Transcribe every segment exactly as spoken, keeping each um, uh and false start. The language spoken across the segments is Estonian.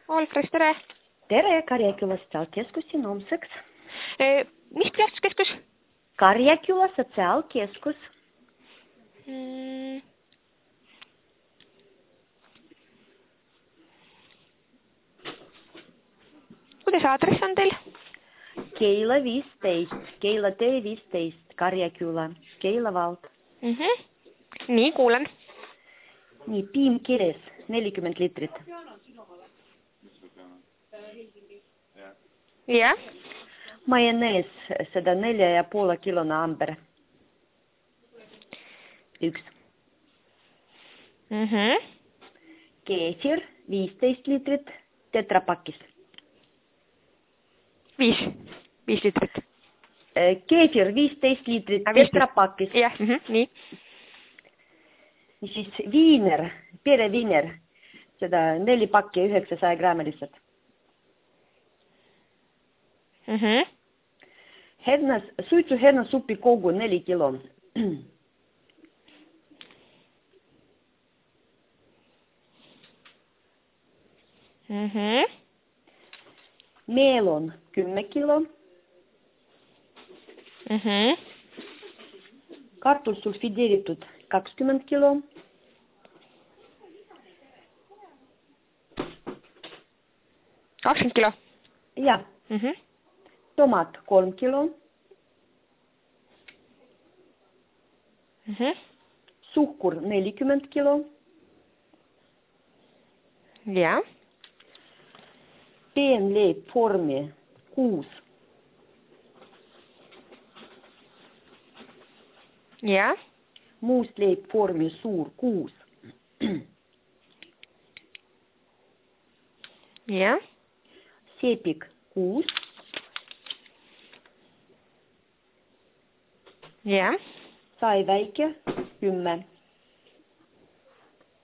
Olfres, tere! Tere, Karjaküla sotsiaalkeskusin homseks. E, mis pilastuskeskus? Karjaküla sotsiaalkeskus. Mm. Kuidas aadress on teil? Keila viisteist, Keila tee viisteist, Karjaküla, Keila vald. Mm -hmm. Nii, kuulen. Nii, piim kirjas, nelikümmend liitrit. Jah. Majonees, seda nelja ja poole kilona amber. Üks. Mm -hmm. Keefir, viisteist liitrit, tetrapakis. Viis. Viis liitrit. Keefir, viisteist liitrit, tetrapakis. Jah, mm -hmm. Nii. Siis viiner, pereviiner, seda neli pakki üheksasaja grammi lihtsalt. Mm -hmm. Hernas, suitsu hernasupi kogu neli kilo. Mm -hmm. Meelon kümme kilo. Mm -hmm. Kartul sulfideeritud kakskümmend kilo. kakskümmend kilo? Jah. Mm -hmm. Tomat kolm kilo. Mm -hmm. Suhkur nelikümmend kilo. Ja. Peenleib vormi kuus. Ja. Muustleib vormi suur kuus. Ja. Sepik kuus. Ja. Sai väike kümme.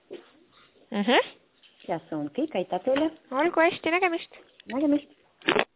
Mm -hmm. Ja see on kõik, aitäh teile. Olgu hästi, nägemist. Nägemist.